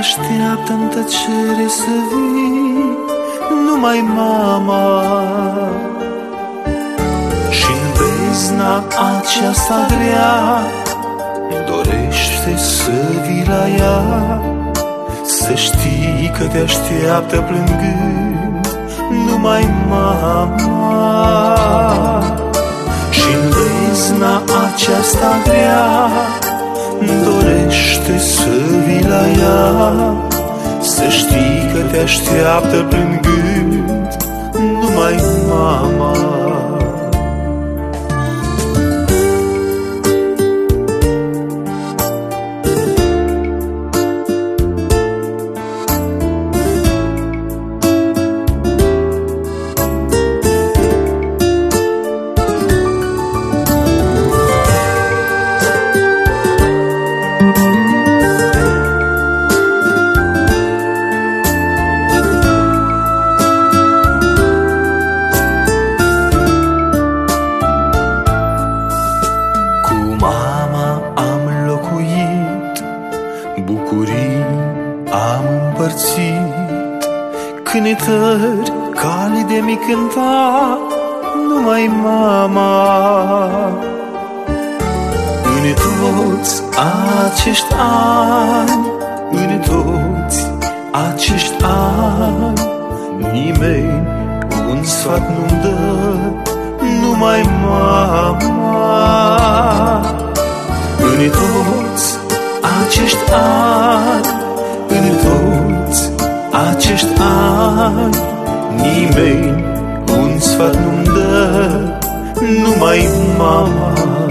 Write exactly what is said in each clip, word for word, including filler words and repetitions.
așteaptă în tăcere să vii, numai mama. Și-n bezna aceasta grea dorește să vii la ea, să știi că te așteaptă plângând numai mama. Și-n bezna aceasta grea dorește să vii la ea, să știi că te așteaptă plângând numai mama. Bucurii am împărțit, cântări cali de mi cânta numai mama. În toți acești ani, în toți acești ani, nimeni un sfat nu-mi dă, numai mama. În toți acești ani, în toți acești ani, nimeni un sfat nu-mi dă, numai mama.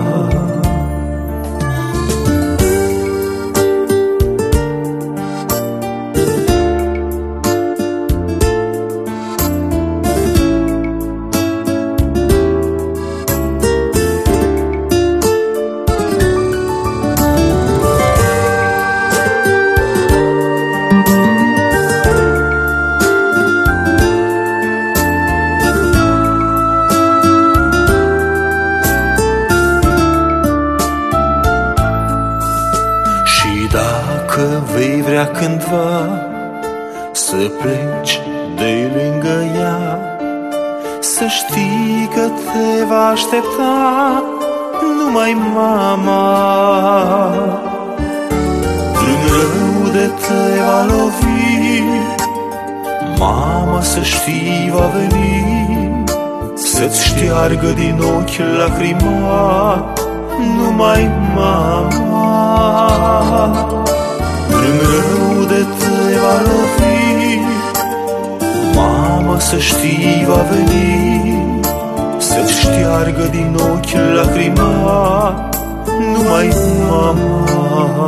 Dacă vei vrea cândva să pleci de lângă ea, să știi că te va aștepta numai mama. În rău de te va lovi, mama să știi va veni, să-ți șteargă din ochi lacrima, numai mama. În rău de te va lovi, mama să știi va veni, să-ți șteargă din ochi lacrima, numai mama.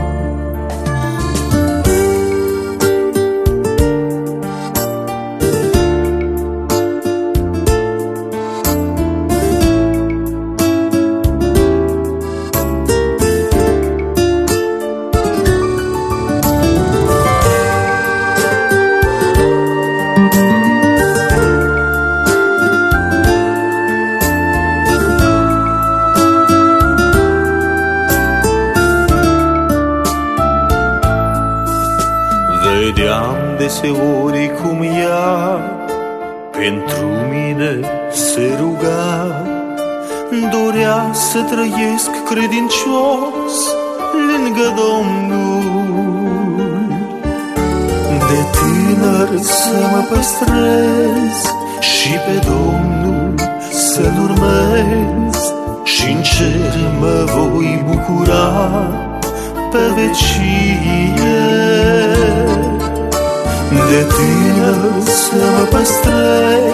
Vedeam deseori cum ea pentru mine se ruga, dorea să trăiesc credincios lângă Domnul. De tânăr să mă păstrez și pe Domnul să-L urmez, și-n cer mă voi bucura pe vecie. De tânăr să mă păstrez